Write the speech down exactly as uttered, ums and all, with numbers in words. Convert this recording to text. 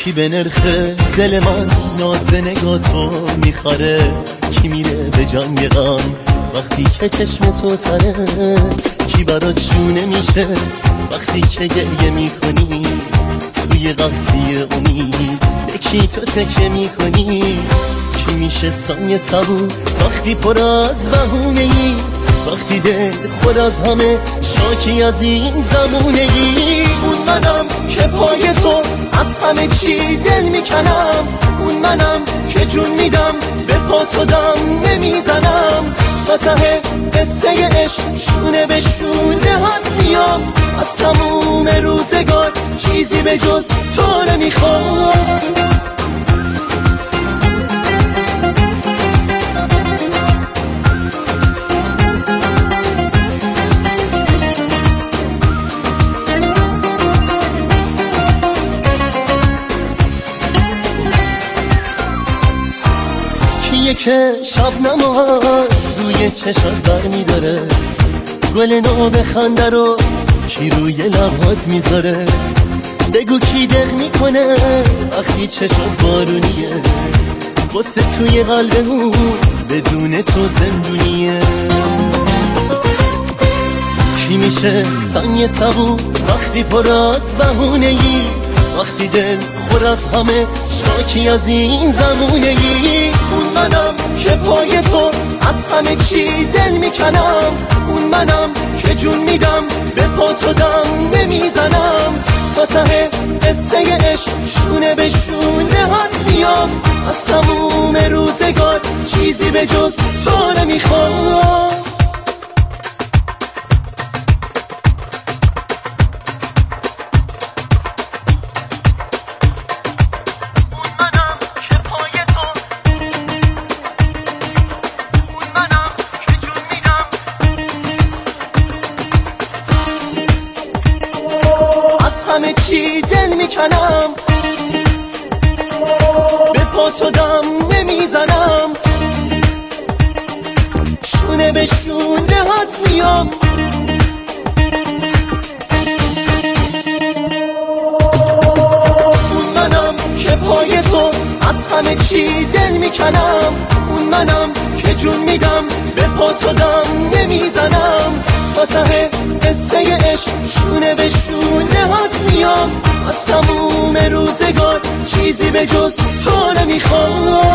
کی به نرخ دل من ناز نگاتو میخوره؟ کی میره به جنگ غم وقتی که چشم تو تره؟ کی برات شونه میشه وقتی که گریه میکنی؟ توی وقتی امید به کی تو تکه میکنی؟ کی میشه ثانیه صبور وقتی پر از بهونه ای؟ وقتی دل خود از همه شاکی از این زمونه ای؟ اون منم که پای تو از همه چی دل میکنم، اون منم که جون میدم به پا تو دم نمیزنم. تا ته قصه عشق شونه به شونه هات میام، از تموم روزگار چیزی به جز تو نمیخوام. کیه که شب نماز روی چشات بر میداره؟ گل نو بخنده رو کی روی لبات میذاره؟ بگو کی دق میکنه وقتی چشات بارونیه؟ قصه توی قلب اون بدون تو زندونیه. کی میشه ثانیه صبور وقتی پر از بهونه ای؟ وقتی دل خور از همه شاکی از این زمونه ای؟ اون منم که پای تو از همه چی دل میکنم، اون منم که جون میدم به پا تو دم نمیزنم. تا ته قصه عشق شونه به شونه هات میام، از تموم روزگار چیزی به جز تو نمیخوام. همه چی دل میکنم به پا تو دم نمیزنم. شونه به شونه هات میام، اون منم که پای تو از همه چی دل میکنم، اون منم که جون میدم به پا تو دم نمیزنم. تا ته قصه عشق شونه به شونه هات میام، از تموم روزگار چیزی به جز تو نمیخوام.